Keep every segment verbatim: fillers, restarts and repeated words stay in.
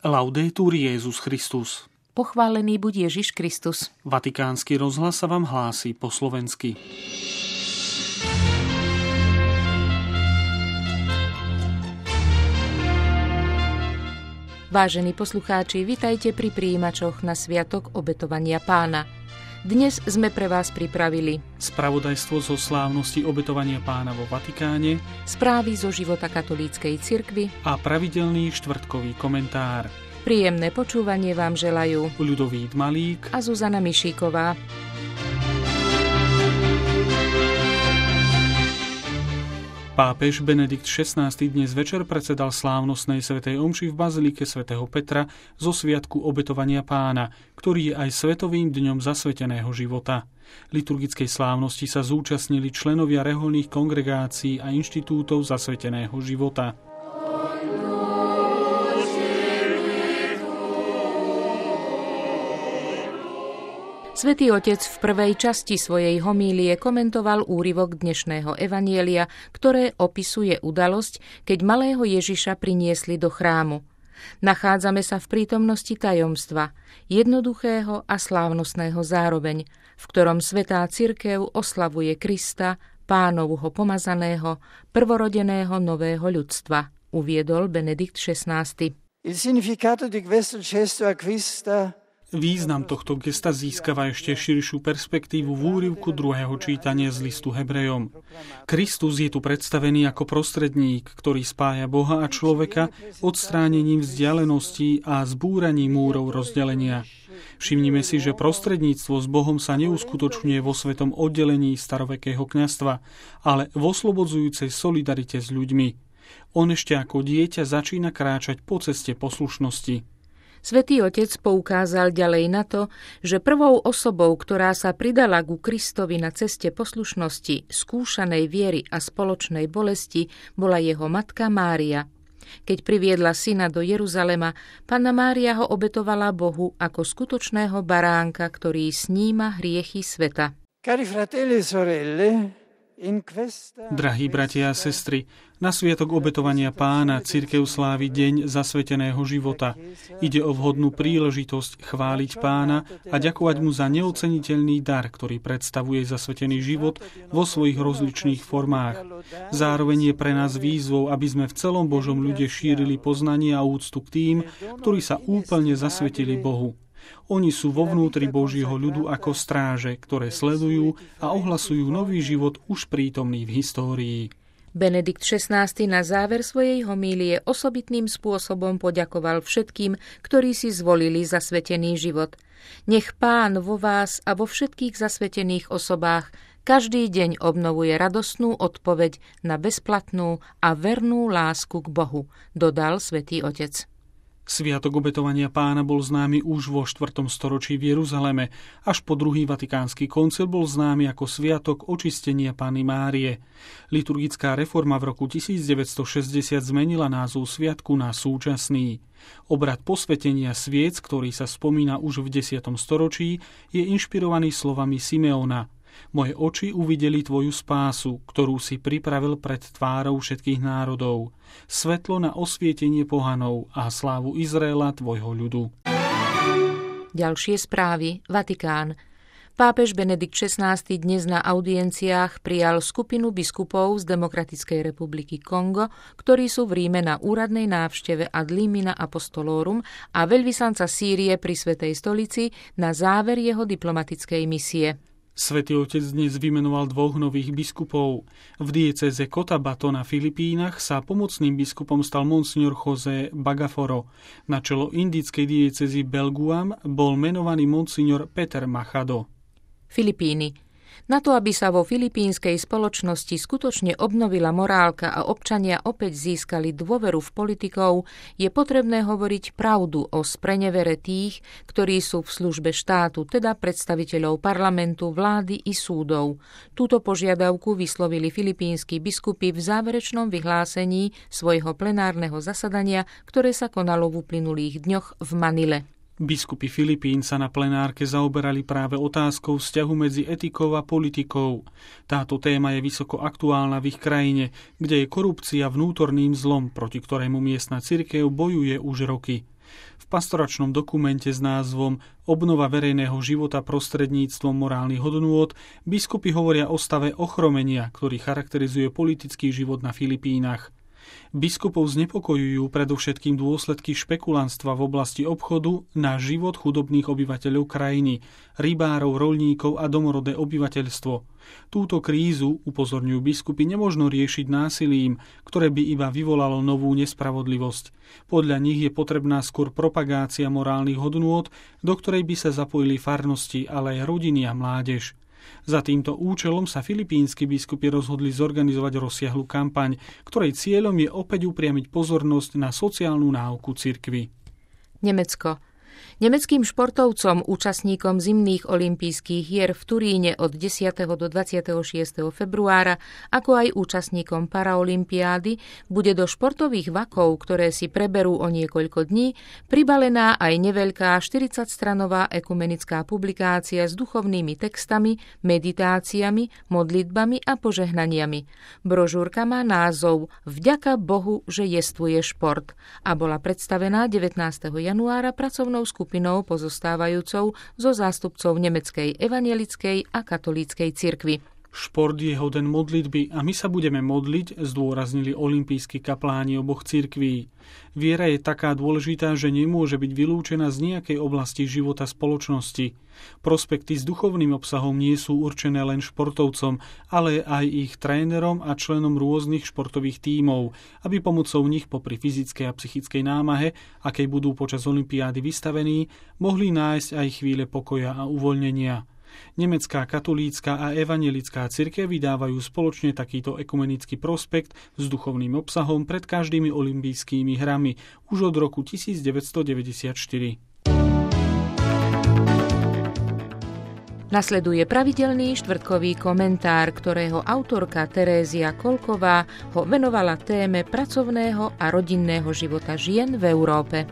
Laudetur Jesus Christus. Pochválený buď Ježiš Kristus. Vatikánsky rozhlas sa vám hlási po slovensky. Vážení poslucháči, vitajte pri prijímačoch na Sviatok obetovania Pána. Dnes sme pre vás pripravili spravodajstvo zo slávnosti obetovania Pána vo Vatikáne, správy zo života katolíckej cirkvi a pravidelný štvrtkový komentár. Príjemné počúvanie vám želajú Ľudovít Malík a Zuzana Mišíková. Pápež Benedikt šestnásty dnes večer predsedal slávnostnej svätej omši v bazilike svätého Petra zo sviatku obetovania Pána, ktorý je aj svetovým dňom zasveteného života. Liturgickej slávnosti sa zúčastnili členovia rehoľných kongregácií a inštitútov zasveteného života. Svätý Otec v prvej časti svojej homílie komentoval úryvok dnešného evanjelia, ktoré opisuje udalosť, keď malého Ježiša priniesli do chrámu. Nachádzame sa v prítomnosti tajomstva, jednoduchého a slávnostného zároveň, v ktorom svätá cirkev oslavuje Krista, Pánovho pomazaného, prvorodeného nového ľudstva, uviedol Benedikt šestnásty. Il significato di questo gesto acquista Význam tohto gesta získava ešte širšiu perspektívu v úryvku druhého čítania z listu Hebrejom. Kristus je tu predstavený ako prostredník, ktorý spája Boha a človeka odstránením vzdialeností a zbúraním múrov rozdelenia. Všimnime si, že prostredníctvo s Bohom sa neuskutočňuje vo svetom oddelení starovekého kňazstva, ale v oslobodzujúcej solidarite s ľuďmi. On ešte ako dieťa začína kráčať po ceste poslušnosti. Svätý Otec poukázal ďalej na to, že prvou osobou, ktorá sa pridala ku Kristovi na ceste poslušnosti, skúšanej viery a spoločnej bolesti, bola jeho matka Mária. Keď priviedla syna do Jeruzalema, Panna Mária ho obetovala Bohu ako skutočného baránka, ktorý sníma hriechy sveta. Cari fratelli e sorelle, Drahí bratia a sestry, na sviatok obetovania Pána cirkev slávi deň zasveteného života. Ide o vhodnú príležitosť chváliť Pána a ďakovať mu za neoceniteľný dar, ktorý predstavuje zasvetený život vo svojich rozličných formách. Zároveň je pre nás výzvou, aby sme v celom Božom ľude šírili poznanie a úctu k tým, ktorí sa úplne zasvetili Bohu. Oni sú vo vnútri Božieho ľudu ako stráže, ktoré sledujú a ohlasujú nový život už prítomný v histórii. Benedikt šestnásty na záver svojej homílie osobitným spôsobom poďakoval všetkým, ktorí si zvolili zasvetený život. Nech Pán vo vás a vo všetkých zasvetených osobách každý deň obnovuje radostnú odpoveď na bezplatnú a vernú lásku k Bohu, dodal Svätý Otec. Sviatok obetovania Pána bol známy už vo štvrtom storočí v Jeruzaleme. Až po druhý vatikánsky koncil bol známy ako Sviatok očistenia Panny Márie. Liturgická reforma v roku tisícdeväťstošesťdesiat zmenila názov sviatku na súčasný. Obrad posvetenia sviec, ktorý sa spomína už v desiatom storočí, je inšpirovaný slovami Simeona. Moje oči uvideli tvoju spásu, ktorú si pripravil pred tvárou všetkých národov. Svetlo na osvietenie pohanov a slávu Izraela tvojho ľudu. Ďalšie správy. Vatikán. Pápež Benedikt šestnásty dnes na audienciách prijal skupinu biskupov z Demokratickej republiky Kongo, ktorí sú v Ríme na úradnej návšteve ad limina apostolorum a veľvyslanca Sýrie pri Svätej stolici na záver jeho diplomatickej misie. Svätý Otec dnes vymenoval dvoch nových biskupov. V diecéze Cotabato na Filipínach sa pomocným biskupom stal monsignor José Bagaforo. Na čelo indickej diecézy Belguam bol menovaný monsignor Peter Machado. Filipíny. Na to, aby sa vo filipínskej spoločnosti skutočne obnovila morálka a občania opäť získali dôveru v politikov, je potrebné hovoriť pravdu o sprenevere tých, ktorí sú v službe štátu, teda predstaviteľov parlamentu, vlády i súdov. Túto požiadavku vyslovili filipínsky biskupy v záverečnom vyhlásení svojho plenárneho zasadania, ktoré sa konalo v uplynulých dňoch v Manile. Biskupy Filipín sa na plenárke zaoberali práve otázkou vzťahu medzi etikou a politikou. Táto téma je vysoko aktuálna v ich krajine, kde je korupcia vnútorným zlom, proti ktorému miestna cirkev bojuje už roky. V pastoračnom dokumente s názvom Obnova verejného života prostredníctvom morálnych hodnôt biskupy hovoria o stave ochromenia, ktorý charakterizuje politický život na Filipínach. Biskupov znepokojujú predovšetkým dôsledky špekulantstva v oblasti obchodu na život chudobných obyvateľov krajiny, rybárov, roľníkov a domorodé obyvateľstvo. Túto krízu, upozorňujú biskupy, nemožno riešiť násilím, ktoré by iba vyvolalo novú nespravodlivosť. Podľa nich je potrebná skôr propagácia morálnych hodnôt, do ktorej by sa zapojili farnosti, ale aj rodiny a mládež. Za týmto účelom sa filipínsky biskupy rozhodli zorganizovať rozsiahlu kampaň, ktorej cieľom je opäť upriamiť pozornosť na sociálnu náuku cirkvi. Nemecko. Nemeckým športovcom, účastníkom zimných olympijských hier v Turíne od desiateho do dvadsiateho šiesteho februára, ako aj účastníkom paraolympiády, bude do športových vakov, ktoré si preberú o niekoľko dní, pribalená aj neveľká štyridsaťstranová ekumenická publikácia s duchovnými textami, meditáciami, modlitbami a požehnaniami. Brožúrka má názov Vďaka Bohu, že jestvuje šport a bola predstavená devätnásteho januára pracovnou skupinou pozostávajúcou zo zástupcov nemeckej evanjelickej a katolíckej cirkvi. Šport je hoden modlitby a my sa budeme modliť, zdôraznili olympijskí kapláni oboch cirkví. Viera je taká dôležitá, že nemôže byť vylúčená z nejakej oblasti života spoločnosti. Prospekty s duchovným obsahom nie sú určené len športovcom, ale aj ich trénerom a členom rôznych športových tímov, aby pomocou nich popri fyzickej a psychickej námahe, akej budú počas olympiády vystavení, mohli nájsť aj chvíle pokoja a uvoľnenia. Nemecká katolícka a evanjelická cirkev vydávajú spoločne takýto ekumenický prospekt s duchovným obsahom pred každými olympijskými hrami už od roku devätnásťstodeväťdesiatštyri. Nasleduje pravidelný štvrtkový komentár, ktorého autorka Terézia Kolková ho venovala téme pracovného a rodinného života žien v Európe.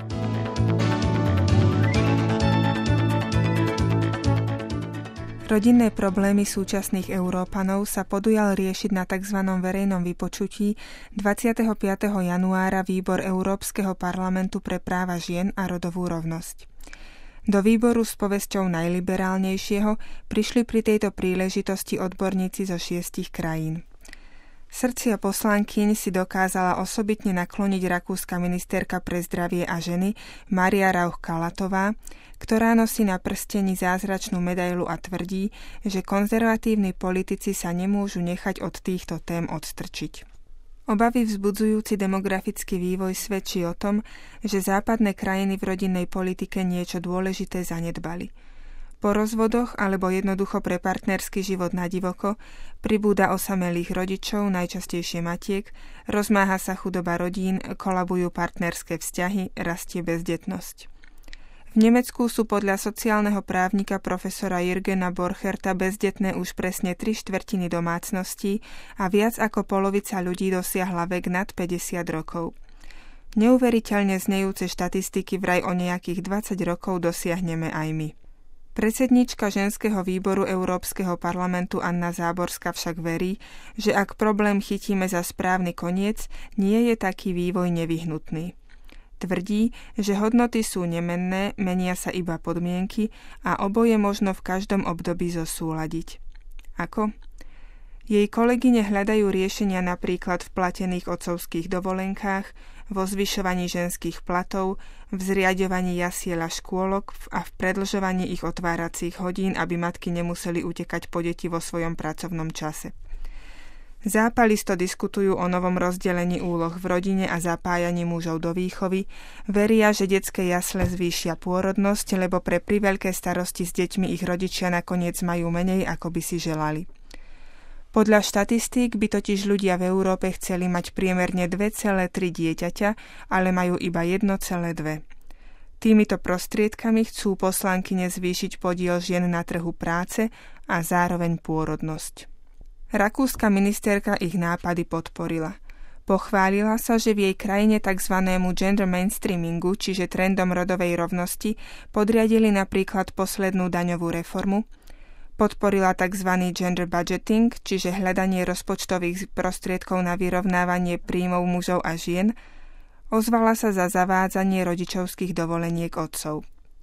Rodinné problémy súčasných Európanov sa podujal riešiť na tzv. Verejnom vypočutí dvadsiateho piateho januára Výbor Európskeho parlamentu pre práva žien a rodovú rovnosť. Do výboru s povesťou najliberálnejšieho prišli pri tejto príležitosti odborníci zo šiestich krajín. Srdcia poslankyň si dokázala osobitne nakloniť rakúska ministerka pre zdravie a ženy Maria Rauch-Kalatová, ktorá nosí na prstení zázračnú medailu a tvrdí, že konzervatívni politici sa nemôžu nechať od týchto tém odstrčiť. Obavy vzbudzujúci demografický vývoj svedčí o tom, že západné krajiny v rodinnej politike niečo dôležité zanedbali. Po rozvodoch alebo jednoducho pre partnerský život na divoko pribúda osamelých rodičov, najčastejšie matiek, rozmáha sa chudoba rodín, kolabujú partnerské vzťahy, rastie bezdetnosť. V Nemecku sú podľa sociálneho právnika profesora Jürgena Borcherta bezdetné už presne tri štvrtiny domácností a viac ako polovica ľudí dosiahla vek nad päťdesiat rokov. Neuveriteľne znejúce štatistiky vraj o nejakých dvadsať rokov dosiahneme aj my. Predsedníčka ženského výboru Európskeho parlamentu Anna Záborská však verí, že ak problém chytíme za správny koniec, nie je taký vývoj nevyhnutný. Tvrdí, že hodnoty sú nemenné, menia sa iba podmienky a oboje možno v každom období zosúladiť. Ako? Jej kolegyne hľadajú riešenia napríklad v platených otcovských dovolenkách, vo zvyšovaní ženských platov, v zriaďovaní jasiel a škôlok a v predĺžovaní ich otváracích hodín, aby matky nemuseli utekať po deti vo svojom pracovnom čase. Zápalisto diskutujú o novom rozdelení úloh v rodine a zapájaní mužov do výchovy, veria, že detské jasle zvýšia pôrodnosť, lebo pre priveľké starosti s deťmi ich rodičia nakoniec majú menej, ako by si želali. Podľa štatistík by totiž ľudia v Európe chceli mať priemerne dva celé tri dieťaťa, ale majú iba jeden celé dva. Týmito prostriedkami chcú poslankyne zvýšiť podiel žien na trhu práce a zároveň pôrodnosť. Rakúska ministerka ich nápady podporila. Pochválila sa, že v jej krajine tzv. Gender mainstreamingu, čiže trendom rodovej rovnosti, podriadili napríklad poslednú daňovú reformu, podporila tzv. Gender budgeting, čiže hľadanie rozpočtových prostriedkov na vyrovnávanie príjmov mužov a žien, Ozvala sa za zavádzanie rodičovských dovoleniek otcov.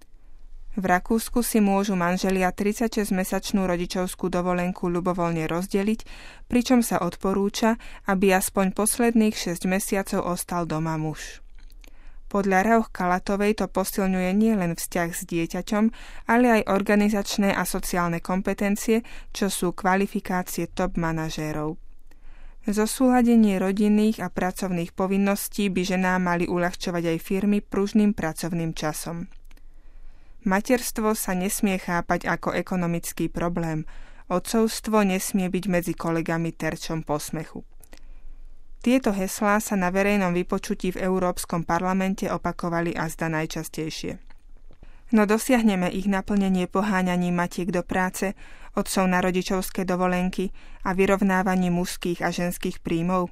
V Rakúsku si môžu manželia tridsaťšesťmesačnú rodičovskú dovolenku ľubovoľne rozdeliť, pričom sa odporúča, aby aspoň posledných šesť mesiacov ostal doma muž. Podľa Rauch Kalatovej to posilňuje nielen vzťah s dieťaťom, ale aj organizačné a sociálne kompetencie, čo sú kvalifikácie top manažérov. Zosúladenie rodinných a pracovných povinností by ženám mali uľahčovať aj firmy pružným pracovným časom. Materstvo sa nesmie chápať ako ekonomický problém. Otcovstvo nesmie byť medzi kolegami terčom posmechu. Tieto heslá sa na verejnom vypočutí v Európskom parlamente opakovali azda najčastejšie. No dosiahneme ich naplnenie poháňaním matiek do práce, otcov na rodičovské dovolenky a vyrovnávaním mužských a ženských príjmov?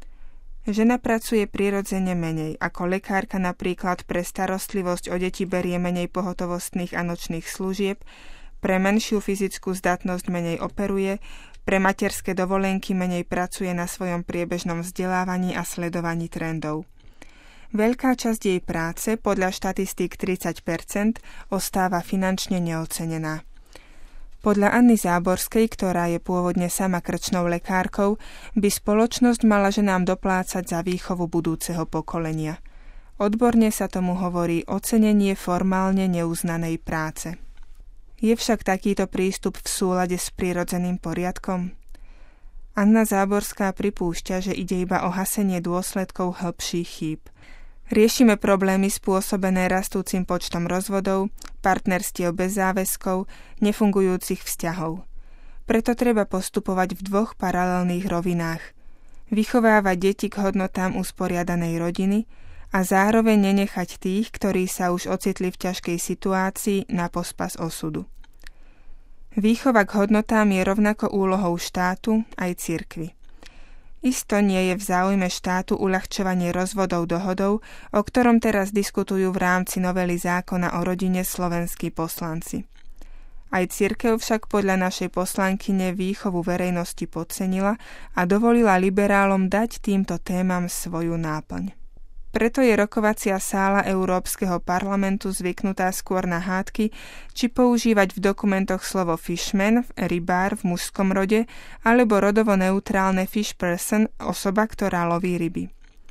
Žena pracuje prirodzene menej, ako lekárka napríklad pre starostlivosť o deti berie menej pohotovostných a nočných služieb, pre menšiu fyzickú zdatnosť menej operuje, pre materské dovolenky menej pracuje na svojom priebežnom vzdelávaní a sledovaní trendov. Veľká časť jej práce, podľa štatistík tridsať percent, ostáva finančne neocenená. Podľa Anny Záborskej, ktorá je pôvodne sama krčnou lekárkou, by spoločnosť mala ženám doplácať za výchovu budúceho pokolenia. Odborne sa tomu hovorí ocenenie formálne neuznanej práce. Je však takýto prístup v súlade s prirodzeným poriadkom? Anna Záborská pripúšťa, že ide iba o hasenie dôsledkov hĺbších chýb. Riešime problémy spôsobené rastúcim počtom rozvodov, partnerstiev bez záväzkov, nefungujúcich vzťahov. Preto treba postupovať v dvoch paralelných rovinách. Vychovávať deti k hodnotám usporiadanej rodiny a zároveň nenechať tých, ktorí sa už ocitli v ťažkej situácii, na pospas osudu. Výchova k hodnotám je rovnako úlohou štátu aj cirkvi. Isto nie je v záujme štátu uľahčovanie rozvodov dohodou, o ktorom teraz diskutujú v rámci novely zákona o rodine slovenskí poslanci. Aj cirkev však podľa našej poslankyne výchovu verejnosti podcenila a dovolila liberálom dať týmto témam svoju náplň. Preto je rokovacia sála Európskeho parlamentu zvyknutá skôr na hádky, či používať v dokumentoch slovo fishman, rybár v mužskom rode, alebo rodovo neutrálne fish person, osoba, ktorá loví ryby.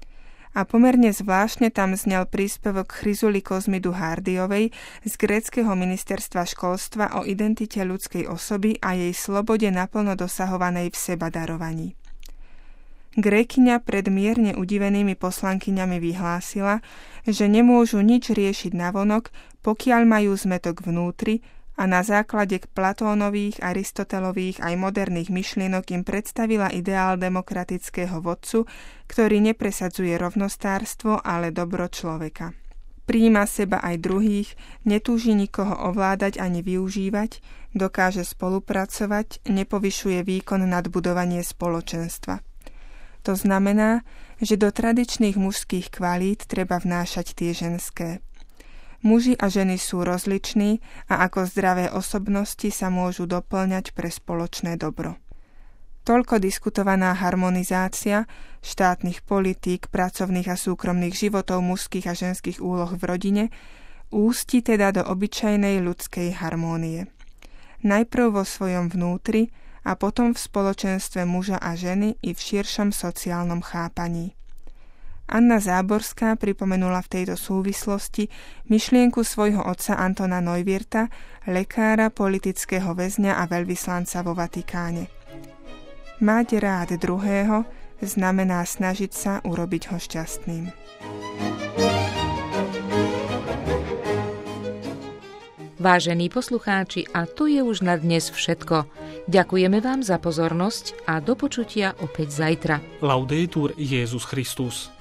A pomerne zvláštne tam znel príspevok Chryzuly Kozmidu Hardyovej z gréckeho ministerstva školstva o identite ľudskej osoby a jej slobode naplno dosahovanej v sebadarovaní. Grékyňa pred mierne udivenými poslankyňami vyhlásila, že nemôžu nič riešiť navonok, pokiaľ majú zmätok vnútri, a na základe Platónových, Aristotelových aj moderných myšlienok im predstavila ideál demokratického vodcu, ktorý nepresadzuje rovnostárstvo, ale dobro človeka. Prijíma seba aj druhých, netúži nikoho ovládať ani využívať, dokáže spolupracovať, nepovyšuje výkon nad budovanie spoločenstva. To znamená, že do tradičných mužských kvalít treba vnášať tie ženské. Muži a ženy sú rozliční a ako zdravé osobnosti sa môžu doplňať pre spoločné dobro. Toľko diskutovaná harmonizácia štátnych politík, pracovných a súkromných životov mužských a ženských úloh v rodine ústi teda do obyčajnej ľudskej harmónie. Najprv vo svojom vnútri, a potom v spoločenstve muža a ženy i v širšom sociálnom chápaní. Anna Záborská pripomenula v tejto súvislosti myšlienku svojho otca Antona Neuwirtha, lekára, politického väzňa a veľvyslanca vo Vatikáne. Mať rád druhého znamená snažiť sa urobiť ho šťastným. Vážení poslucháči, a to je už na dnes všetko. Ďakujeme vám za pozornosť a do počutia opäť zajtra. Laudetur Jesus Christus.